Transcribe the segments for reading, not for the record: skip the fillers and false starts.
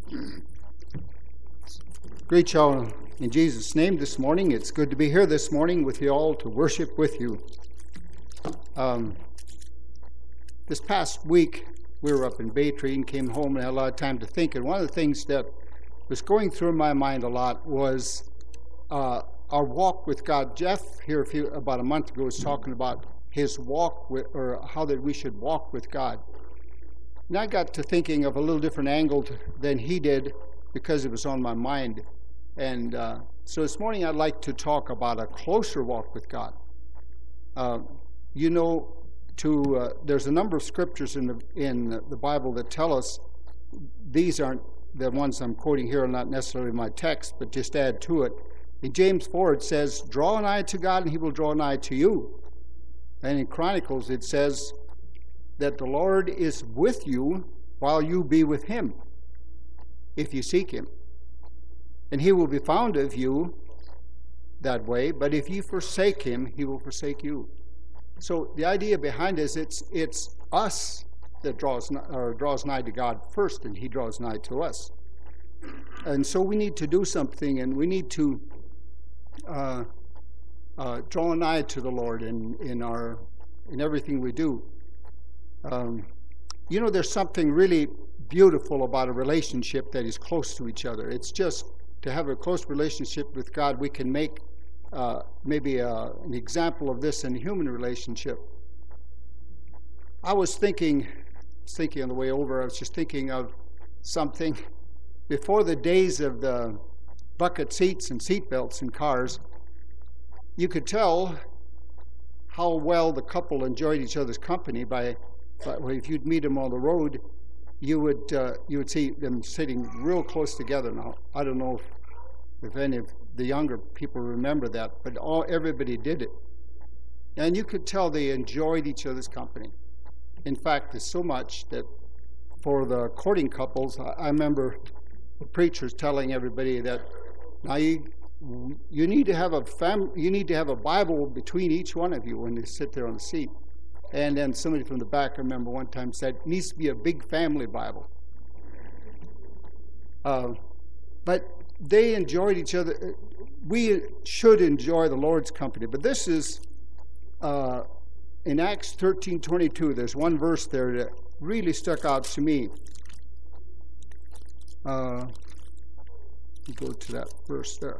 Greet y'all in Jesus' name this morning. It's good to be here this morning with you all to worship with you. This past week, we were up in Baytree and came home and had a lot of time to think. And one of the things that was going through my mind a lot was our walk with God. Jeff here about a month ago was talking about his walk with, or how that we should walk with God. And I got to thinking of a little different angle than he did because it was on my mind. And so this morning I'd like to talk about a closer walk with God. There's a number of scriptures in the Bible that tell us, these aren't the ones I'm quoting here, are not necessarily my text, but just add to it. In James 4 it says, draw nigh to God and he will draw nigh to you. And in Chronicles it says that the Lord is with you while you be with him, if you seek him. And he will be found of you that way, but if you forsake him, he will forsake you. So the idea behind this, it's us that draws nigh to God first, and he draws nigh to us. And so we need to do something, and we need to draw nigh to the Lord in everything we do. There's something really beautiful about a relationship that is close to each other. It's just to have a close relationship with God. We can make maybe an example of this in a human relationship. I was thinking on the way over, I was just thinking of something. Before the days of the bucket seats and seat belts in cars, you could tell how well the couple enjoyed each other's company by if you'd meet them on the road, you would see them sitting real close together. Now, I don't know if any of the younger people remember that, but everybody did it. And you could tell they enjoyed each other's company. In fact, it's so much that for the courting couples, I remember the preachers telling everybody that now you need to have a Bible between each one of you when they sit there on the seat. And then somebody from the back, I remember one time said, it needs to be a big family Bible. But they enjoyed each other. We should enjoy the Lord's company. But this is, in Acts 13:22, there's one verse there that really stuck out to me. Go to that verse there.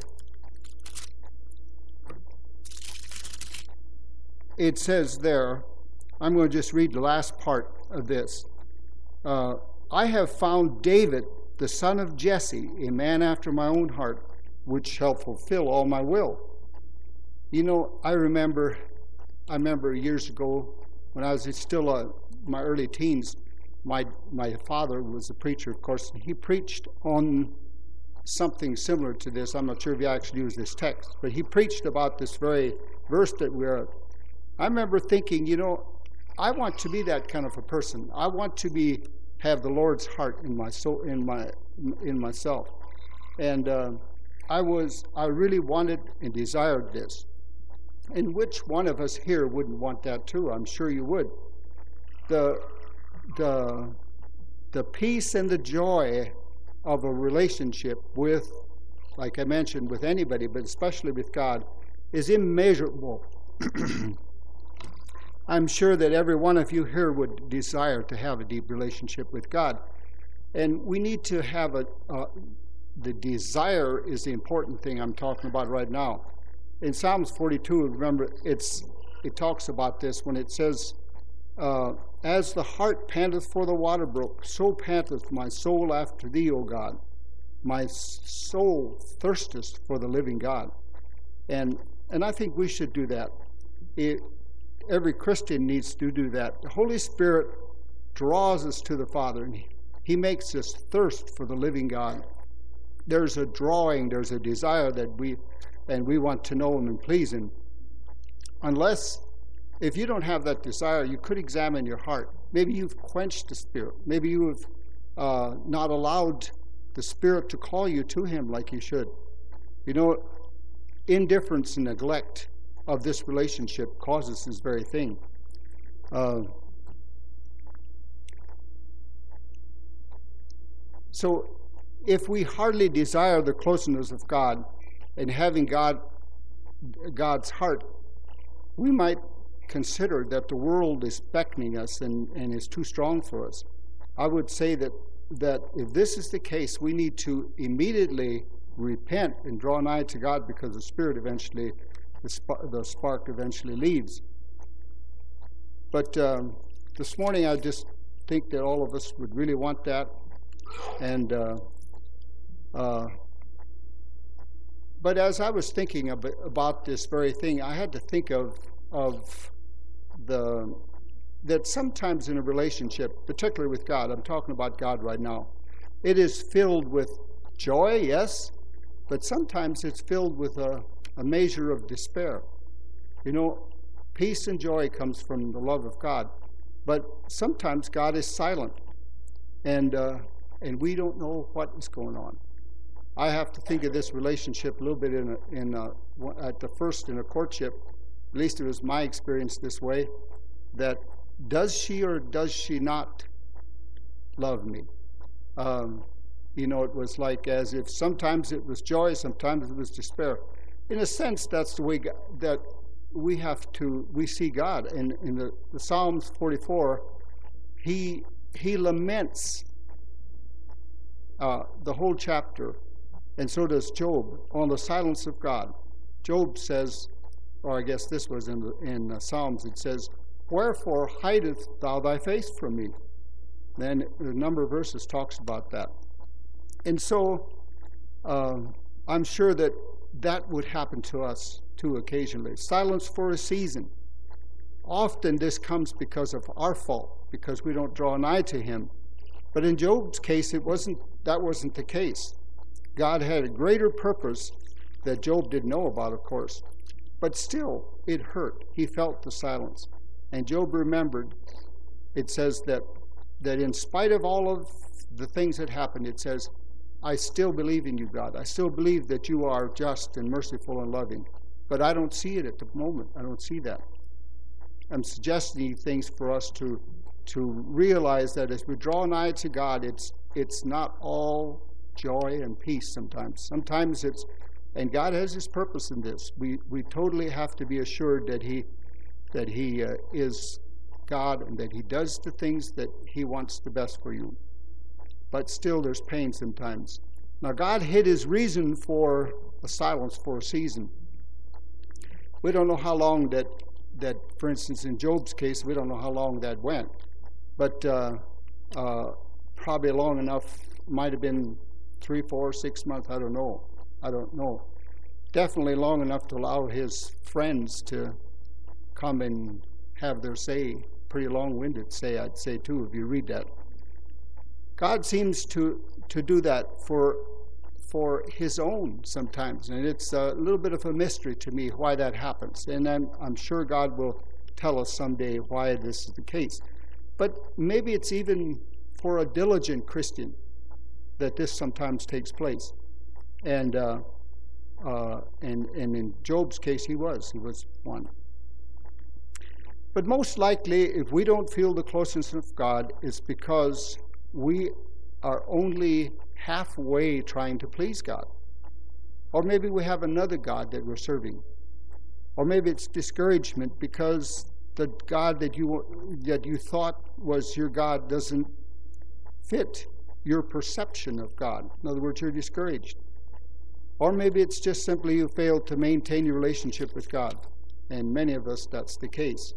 It says there, I'm going to just read the last part of this. I have found David, the son of Jesse, a man after my own heart, which shall fulfill all my will. I remember years ago when I was still in my early teens, my father was a preacher, of course. He preached on something similar to this. I'm not sure if he actually used this text, but he preached about this very verse that we're. I remember thinking, I want to be that kind of a person. I want to have the Lord's heart in my soul, in myself, and I really wanted and desired this. And which one of us here wouldn't want that too? I'm sure you would. The peace and the joy of a relationship with, like I mentioned, with anybody, but especially with God, is immeasurable. I'm sure that every one of you here would desire to have a deep relationship with God. And we need to have the desire is the important thing I'm talking about right now. In Psalms 42, remember, it talks about this when it says, as the hart panteth for the water brook, so panteth my soul after thee, O God. My soul thirsteth for the living God. And I think we should do that. Every Christian needs to do that. The Holy Spirit draws us to the Father, and he makes us thirst for the living God. There's a drawing, there's a desire that we want to know him and please him. If you don't have that desire, you could examine your heart. Maybe you've quenched the Spirit. Maybe you have not allowed the Spirit to call you to him like you should. Indifference and neglect of this relationship causes this very thing. So if we hardly desire the closeness of God and having God's heart, we might consider that the world is beckoning us and is too strong for us. I would say that if this is the case, we need to immediately repent and draw nigh to God, because the Spirit eventually, the spark eventually leaves. But this morning I just think that all of us would really want that. And but as I was thinking about this very thing, I had to think of that sometimes in a relationship, particularly with God, I'm talking about God right now, it is filled with joy, yes, but sometimes it's filled with a measure of despair. You know, peace and joy comes from the love of God, but sometimes God is silent, and we don't know what is going on. I have to think of this relationship a little bit at the first in a courtship. At least it was my experience this way, that does she or does she not love me? You know, it was like as if sometimes it was joy, sometimes it was despair. In a sense, that's the way that we see God. And in the Psalms 44, he laments the whole chapter, and so does Job, on the silence of God. Job says, or I guess this was in Psalms, it says, "Wherefore hidest thou thy face from me?" Then a number of verses talks about that. And so I'm sure that would happen to us too occasionally. Silence for a season. Often this comes because of our fault, because we don't draw nigh to him. But in Job's case, that wasn't the case. God had a greater purpose that Job didn't know about, of course. But still, it hurt. He felt the silence. And Job remembered, it says that in spite of all of the things that happened, it says, I still believe in you, God. I still believe that you are just and merciful and loving. But I don't see it at the moment. I don't see that. I'm suggesting things for us to realize that as we draw nigh to God, it's not all joy and peace sometimes. Sometimes it's, and God has his purpose in this. We totally have to be assured that he is God and that he does the things that he wants the best for you. But still there's pain sometimes. Now God hid his reason for a silence for a season. We don't know how long that for instance in Job's case, we don't know how long that went. But probably long enough, might have been 3, 4, 6 months, I don't know. Definitely long enough to allow his friends to come and have their say. Pretty long-winded say, I'd say too, if you read that. God seems to do that for his own sometimes, and it's a little bit of a mystery to me why that happens. And I'm sure God will tell us someday why this is the case. But maybe it's even for a diligent Christian that this sometimes takes place. And in Job's case, he was one. But most likely, if we don't feel the closeness of God, it's because we are only halfway trying to please God. Or maybe we have another God that we're serving. Or maybe it's discouragement because the God that you thought was your God doesn't fit your perception of God. In other words, you're discouraged. Or maybe it's just simply you failed to maintain your relationship with God. And many of us, that's the case.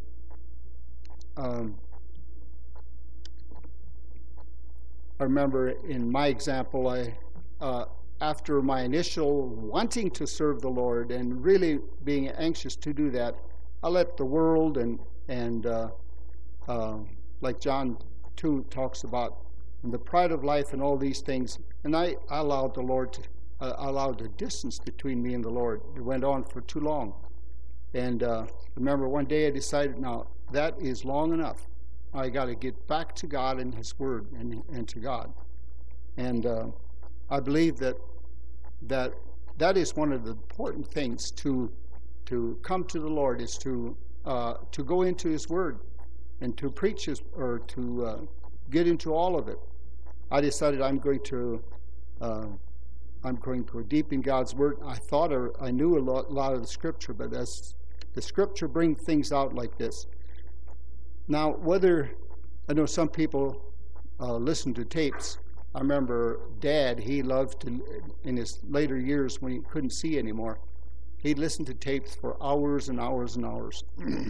I remember in my example, after my initial wanting to serve the Lord and really being anxious to do that, I let the world and like John 2 talks about, and the pride of life and all these things, and I allowed the Lord allowed the distance between me and the Lord. It went on for too long. And remember one day I decided, now that is long enough. I got to get back to God and his word and to God. And I believe that is one of the important things to come to the Lord, is to go into his word and to preach his, or to get into all of it. I decided I'm going to I'm going to go deep in God's Word. I thought I knew a lot of the Scripture, but as the Scripture brings things out like this. Now, I know some people listen to tapes. I remember Dad, he loved to, in his later years when he couldn't see anymore, he'd listen to tapes for hours and hours and hours.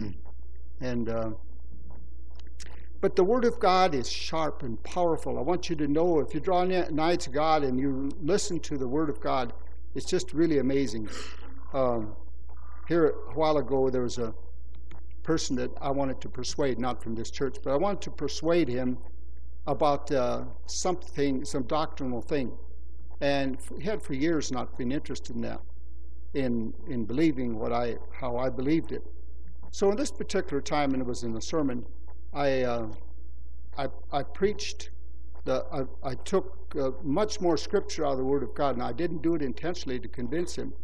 But the Word of God is sharp and powerful. I want you to know, if you draw nigh to God and you listen to the Word of God, it's just really amazing. Here a while ago, there was a person that I wanted to persuade, not from this church, but I wanted to persuade him about some doctrinal thing. And he had for years not been interested in that, in believing how I believed it. So in this particular time, and it was in a sermon, I preached. I took much more scripture out of the Word of God, and I didn't do it intentionally to convince him.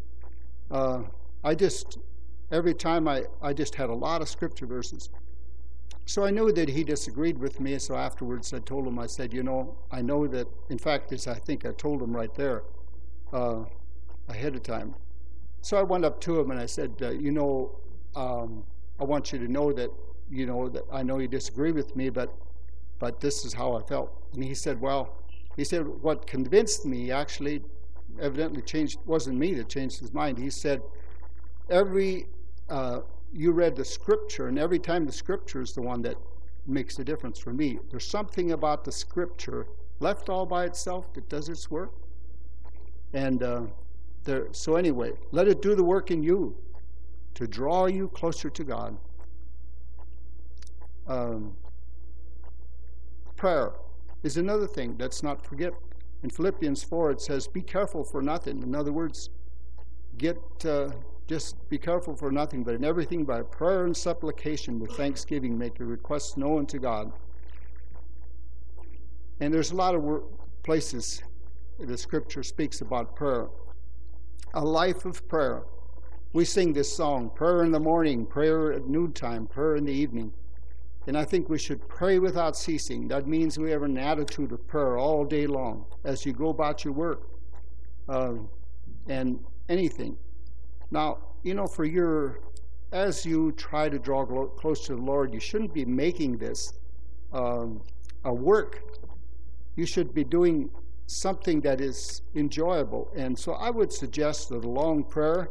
Every time I just had a lot of scripture verses. So I knew that he disagreed with me. So afterwards, I told him. I said, I know that. In fact, I think I told him right there ahead of time. So I went up to him and I said, I want you to know that. That I know you disagree with me, but this is how I felt. And he said, what convinced me actually evidently wasn't me that changed his mind. He said, you read the Scripture, and every time the Scripture is the one that makes a difference for me. There's something about the Scripture left all by itself that does its work. And so anyway, let it do the work in you to draw you closer to God. Prayer is another thing. Let's not forget. In Philippians 4, it says, be careful for nothing. In other words, just be careful for nothing, but in everything by prayer and supplication with thanksgiving make your requests known to God. And there's a lot of places the Scripture speaks about prayer. A life of prayer. We sing this song, prayer in the morning, prayer at noontime, prayer in the evening. And I think we should pray without ceasing. That means we have an attitude of prayer all day long as you go about your work and anything. Now, as you try to draw close to the Lord, you shouldn't be making this a work. You should be doing something that is enjoyable. And so I would suggest that a long prayer,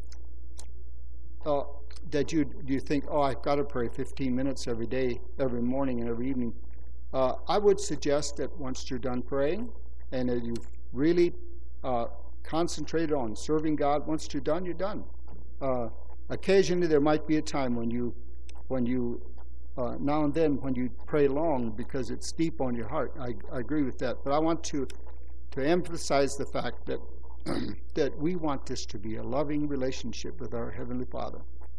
that you think, I've got to pray 15 minutes every day, every morning and every evening. I would suggest that once you're done praying and that you've really concentrated on serving God, once you're done, you're done. Occasionally there might be a time when you now and then when you pray long because it's deep on your heart. I agree with that. But I want to emphasize the fact that that we want this to be a loving relationship with our Heavenly Father.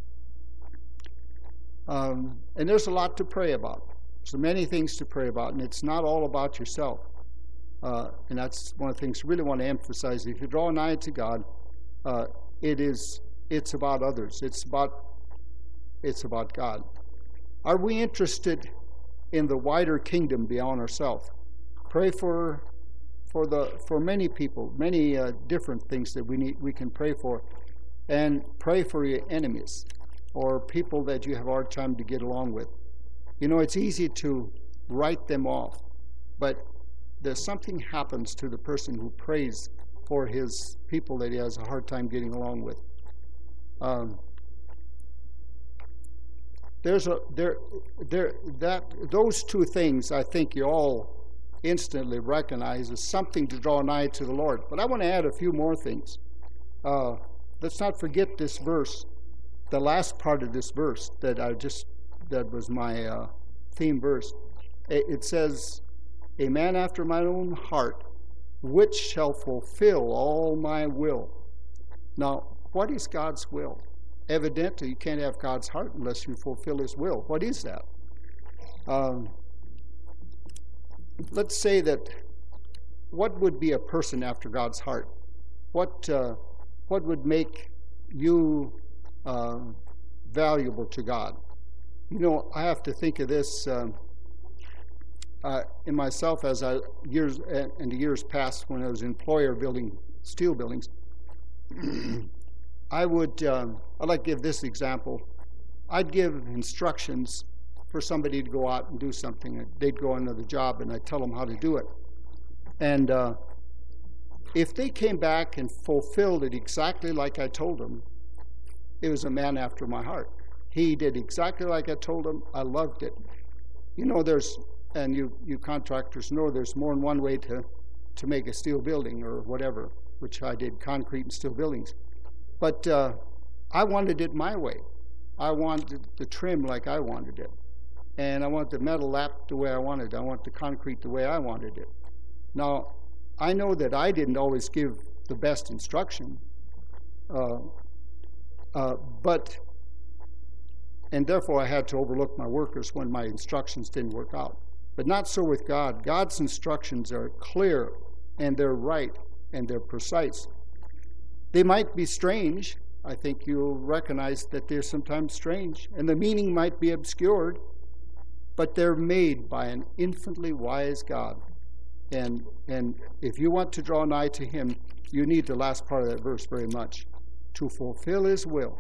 And there's a lot to pray about. So many things to pray about, and it's not all about yourself. And that's one of the things I really want to emphasize. If you draw nigh to God, it's about others. It's about God. Are we interested in the wider kingdom beyond ourselves? Pray for many people, many different things that we can pray for, and pray for your enemies or people that you have a hard time to get along with. It's easy to write them off, but there's something happens to the person who prays for his people that he has a hard time getting along with. Those two things I think you all instantly recognize as something to draw nigh to the Lord. But I want to add a few more things. Let's not forget this verse, the last part of this verse that was my theme verse. It says, a man after my own heart, which shall fulfill all my will. Now, what is God's will? Evidently, you can't have God's heart unless you fulfill His will. What is that? Let's say that what would be a person after God's heart? What would make you valuable to God? I have to think of this. in myself, as in the years past when I was an employer building steel buildings, I'd like to give this example. I'd give instructions for somebody to go out and do something. They'd go on another job, and I'd tell them how to do it. And if they came back and fulfilled it exactly like I told them, it was a man after my heart. He did exactly like I told him. I loved it. You know, and you contractors know there's more than one way to make a steel building or whatever, which I did, concrete and steel buildings. But I wanted it my way. I wanted the trim like I wanted it. And I want the metal lapped the way I wanted it. I want the concrete the way I wanted it. Now, I know that I didn't always give the best instruction, and therefore I had to overlook my workers when my instructions didn't work out. But not so with God. God's instructions are clear, and they're right, and they're precise. They might be strange. I think you'll recognize that they're sometimes strange, and the meaning might be obscured, but they're made by an infinitely wise God. And if you want to draw nigh to him, you need the last part of that verse very much. To fulfill his will.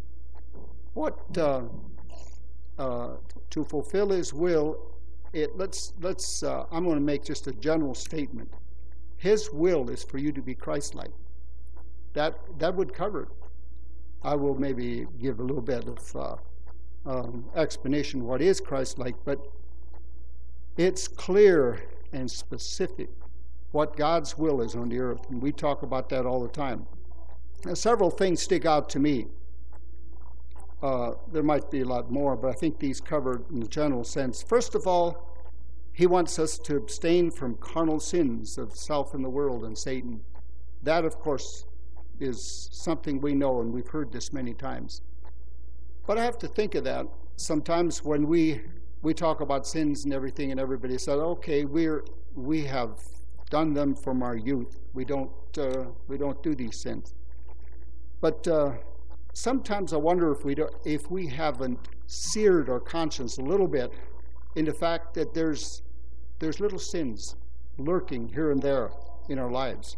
To fulfill his will, I'm going to make just a general statement. His will is for you to be Christ-like. That would cover it. I will maybe give a little bit of explanation what is Christ-like, but it's clear and specific what God's will is on the earth, and we talk about that all the time. Now, several things stick out to me. There might be a lot more, but I think these covered in the general sense. First of all, he wants us to abstain from carnal sins of self and the world and Satan. That, of course, is something we know, and we've heard this many times. But I have to think of that sometimes when we talk about sins and everything, and everybody says, okay, we have done them from our youth. We don't do these sins. But sometimes I wonder if we haven't seared our conscience a little bit in the fact that there's little sins lurking here and there in our lives.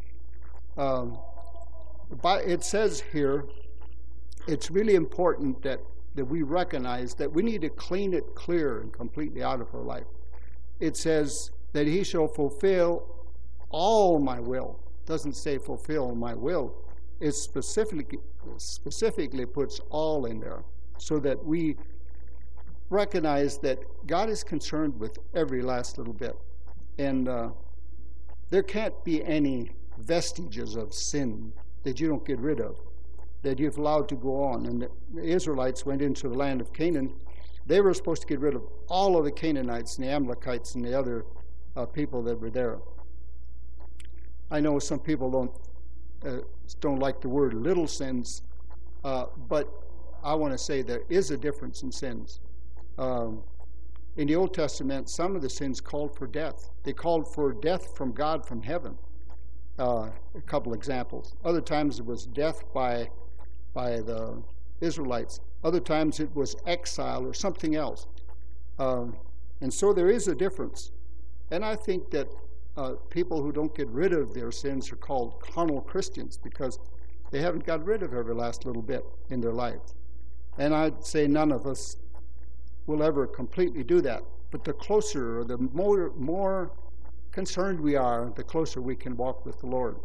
It says here, it's really important that we recognize that we need to clean it clear and completely out of our life. It says that he shall fulfill all my will. It doesn't say fulfill my will. It specifically puts all in there so that we recognize that God is concerned with every last little bit. And there can't be any vestiges of sin that you don't get rid of, that you've allowed to go on. And the Israelites went into the land of Canaan. They were supposed to get rid of all of the Canaanites and the Amalekites and the other people that were there. I know some people don't like the word little sins, but I want to say there is a difference in sins. In the Old Testament, some of the sins called for death. They called for death from God from heaven. A couple examples. Other times it was death by the Israelites. Other times it was exile or something else. And so there is a difference. And I think that people who don't get rid of their sins are called carnal Christians because they haven't got rid of every last little bit in their life. And I'd say none of us will ever completely do that. But the closer or the more concerned we are, the closer we can walk with the Lord.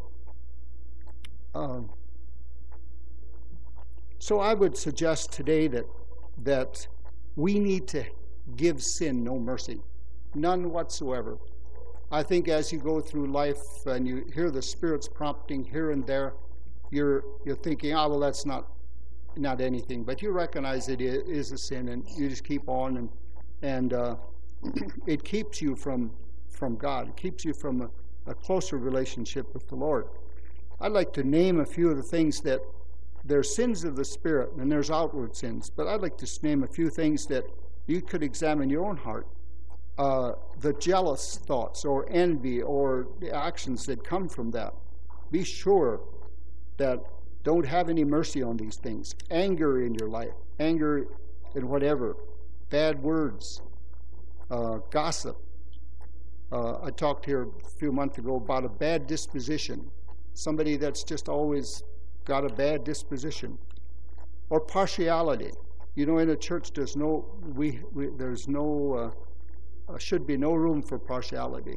So I would suggest today that we need to give sin no mercy, none whatsoever. I think as you go through life and you hear the Spirit's prompting here and there, you're thinking, well, that's not anything. But you recognize it is a sin, and you just keep on, and it keeps you from God. It keeps you from a closer relationship with the Lord. I'd like to name a few of the things that there's sins of the Spirit, and there's outward sins. But I'd like to name a few things that you could examine your own heart. The jealous thoughts or envy or the actions that come from that. Be sure that don't have any mercy on these things. Anger in your life, anger in whatever, bad words, gossip, I talked here a few months ago about a bad disposition, somebody that's just always got a bad disposition, or partiality. You know, in a church, there's should be no room for partiality.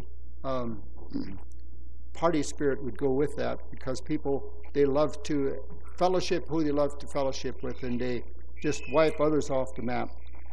Party spirit would go with that, because people, they love to fellowship who they love to fellowship with, and they just wipe others off the map.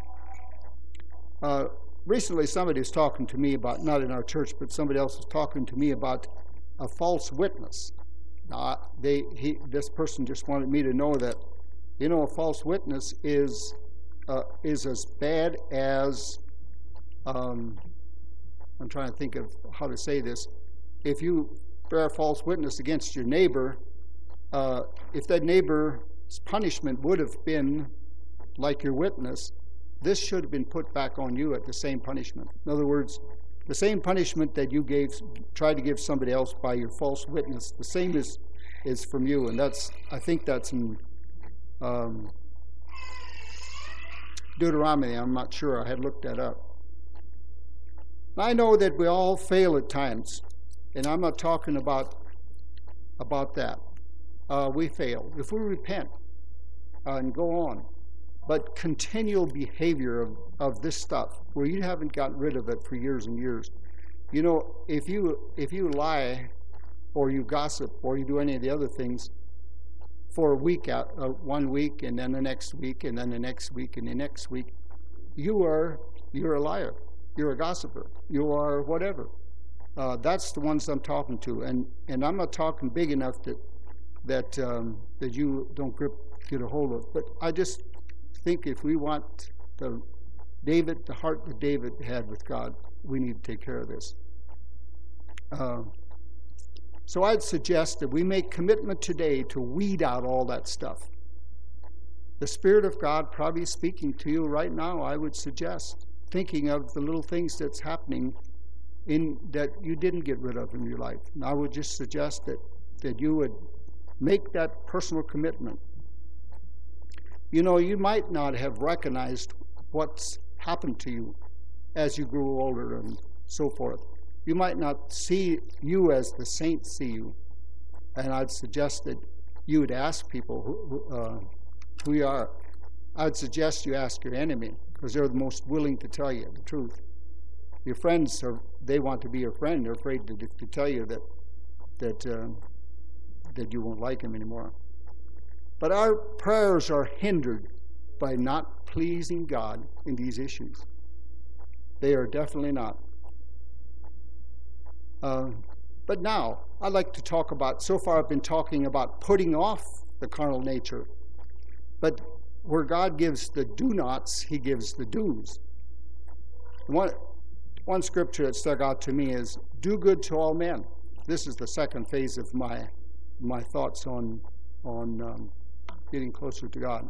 Recently, somebody was talking to me about, not in our church, but somebody else was talking to me about a false witness. This person just wanted me to know that, you know, a false witness is as bad as, I'm trying to think of how to say this. If you bear a false witness against your neighbor, if that neighbor's punishment would have been like your witness, this should have been put back on you at the same punishment. In other words, the same punishment that you tried to give somebody else by your false witness, the same is from you. And I think that's in Deuteronomy. I'm not sure. I had looked that up. I know that we all fail at times, and I'm not talking about that. We fail. If we repent and go on, but continual behavior of this stuff, where you haven't gotten rid of it for years and years. You know, if you lie, or you gossip, or you do any of the other things for a week, 1 week, and then the next week, and then the next week, and the next week, you're a liar. You're a gossiper. You are whatever. That's the ones I'm talking to, and I'm not talking big enough that you don't get a hold of. But I just think if we want the heart that David had with God, we need to take care of this. So I'd suggest that we make commitment today to weed out all that stuff. The Spirit of God probably speaking to you right now, I would suggest, thinking of the little things that's happening that you didn't get rid of in your life. And I would just suggest that you would make that personal commitment. You know, you might not have recognized what's happened to you as you grew older and so forth. You might not see you as the saints see you. And I'd suggest that you would ask people who you are. I'd suggest you ask your enemy, because they're the most willing to tell you the truth. Your friends, they want to be your friend. They're afraid to tell you that you won't like him anymore. But our prayers are hindered by not pleasing God in these issues. They are definitely not. But now, I'd like to talk about, so far I've been talking about putting off the carnal nature. But where God gives the do-nots, he gives the do's. One scripture that stuck out to me is, do good to all men. This is the second phase of my thoughts on getting closer to God.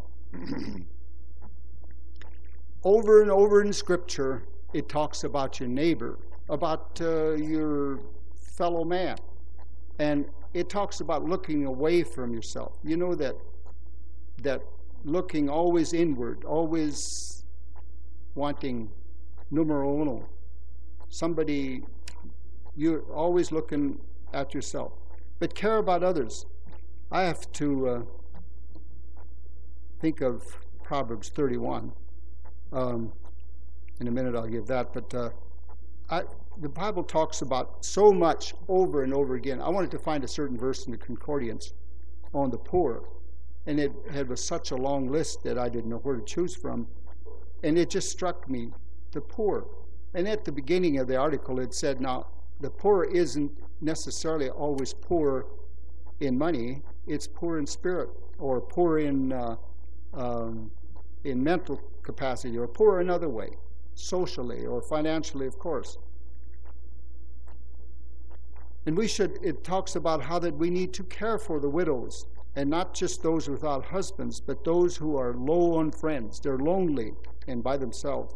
Over and over in Scripture, it talks about your neighbor, about your fellow man. And it talks about looking away from yourself. You know that looking always inward, always wanting numero uno. Somebody, you're always looking at yourself. But care about others. I have to think of Proverbs 31. In a minute I'll give that. But the Bible talks about so much over and over again. I wanted to find a certain verse in the Concordance on the poor. And it had such a long list that I didn't know where to choose from. And it just struck me, the poor. And at the beginning of the article it said, now, the poor isn't necessarily always poor in money. It's poor in spirit, or poor in mental capacity, or poor another way, socially or financially, of course. And it talks about how that we need to care for the widows, and not just those without husbands, but those who are low on friends. They're lonely and by themselves.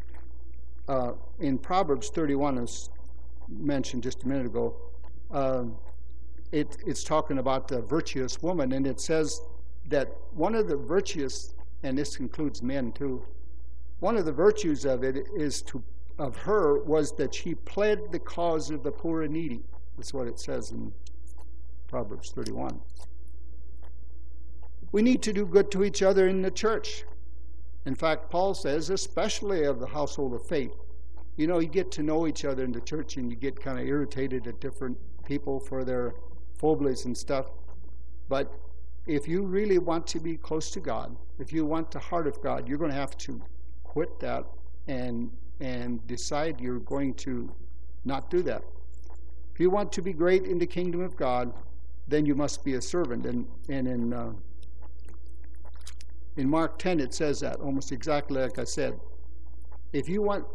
In Proverbs 31, as mentioned just a minute ago, it's talking about the virtuous woman, and it says that one of the virtuous, and this includes men too, one of the virtues of it is of her was that she pled the cause of the poor and needy. That's what it says in Proverbs 31. We need to do good to each other in the church. In fact, Paul says, especially of the household of faith. You know, you get to know each other in the church and you get kind of irritated at different people for their phobias and stuff. But if you really want to be close to God, if you want the heart of God, you're going to have to quit that and decide you're going to not do that. If you want to be great in the kingdom of God, then you must be a servant. And in Mark 10 it says that almost exactly like I said. If you want,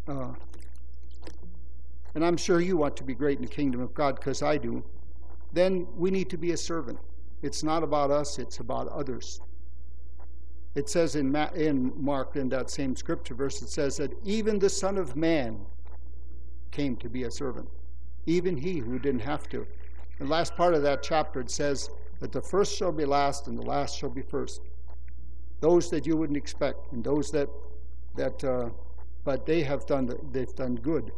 and I'm sure you want to be great in the kingdom of God because I do, then we need to be a servant. It's not about us, it's about others. It says in Mark, in that same scripture verse, it says that even the Son of Man came to be a servant. Even he who didn't have to. The last part of that chapter, it says that the first shall be last and the last shall be first. Those that you wouldn't expect, and those but they've done good.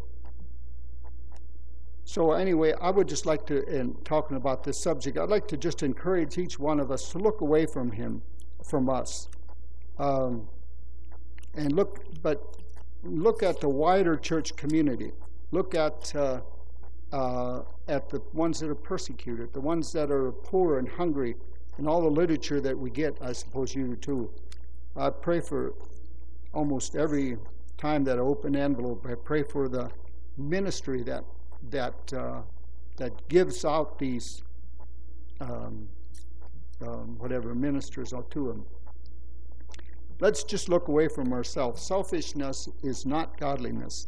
So anyway, I would just like to, in talking about this subject, I'd like to just encourage each one of us to look away from us, and look at the wider church community. Look at the ones that are persecuted, the ones that are poor and hungry, and all the literature that we get. I suppose you do too. I pray for almost every time that I open an envelope. I pray for the ministry that gives out these whatever ministers out to them. Let's just look away from ourselves. Selfishness is not godliness.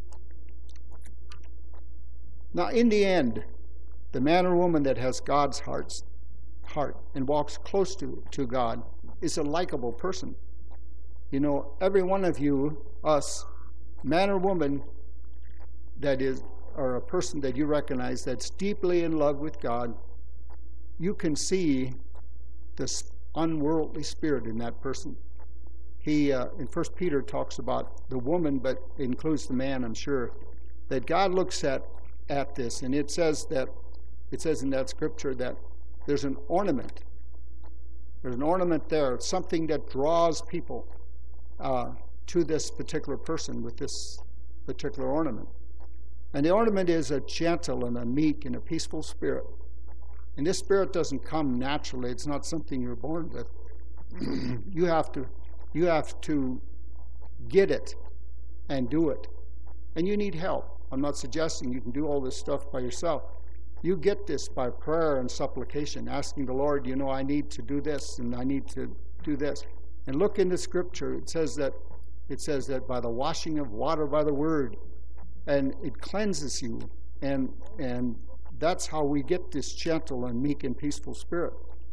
Now, in the end, the man or woman that has God's heart and walks close to God is a likable person. You know, every one of you, us, man or woman, that is, or a person that you recognize that's deeply in love with God, you can see this unworldly spirit in that person. He, in 1 Peter, talks about the woman, but includes the man, I'm sure, that God looks at this, and it says in that scripture that there's an ornament. There's an ornament there, something that draws people to this particular person with this particular ornament. And the ornament is a gentle and a meek and a peaceful spirit. And this spirit doesn't come naturally. It's not something you're born with. You have to get it and do it. And you need help. I'm not suggesting you can do all this stuff by yourself. You get this by prayer and supplication, asking the Lord, you know, I need to do this and I need to do this. And look in the scripture. It says that by the washing of water by the word, and it cleanses you. And that's how we get this gentle and meek and peaceful spirit.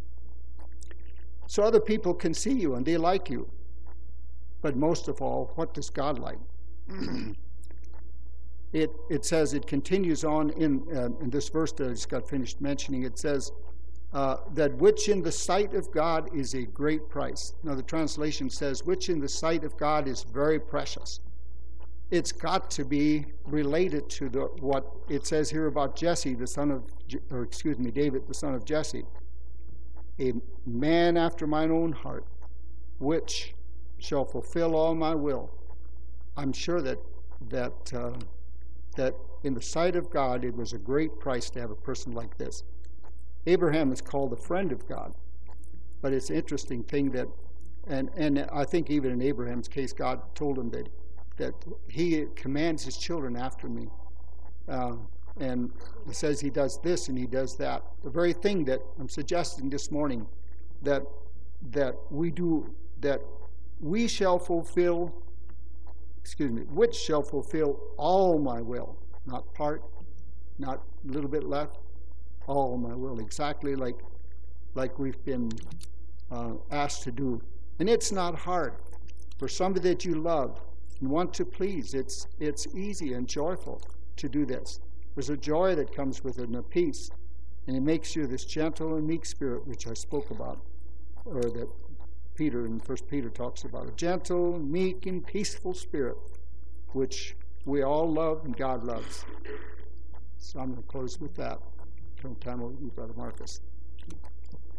So other people can see you and they like you. But most of all, what does God like? It says, it continues on in this verse that I just got finished mentioning. It says that which in the sight of God is a great price. Now the translation says, which in the sight of God is very precious. It's got to be related to what it says here about David, the son of Jesse. A man after mine own heart, which shall fulfill all my will. I'm sure that in the sight of God, it was a great price to have a person like this. Abraham is called a friend of God, but it's an interesting thing that, and I think even in Abraham's case, God told him that he commands his children after me, and he says he does this and he does that. The very thing that I'm suggesting this morning, that we do, that we shall fulfill. Which shall fulfill all my will, not part, not a little bit left, all my will, exactly like we've been asked to do. And it's not hard. For somebody that you love and want to please, it's easy and joyful to do this. There's a joy that comes with it and a peace, and it makes you this gentle and meek spirit which I spoke about, or that Peter in 1 Peter talks about, a gentle, meek, and peaceful spirit, which we all love and God loves. So I'm going to close with that. Turn time over to you, Brother Marcus.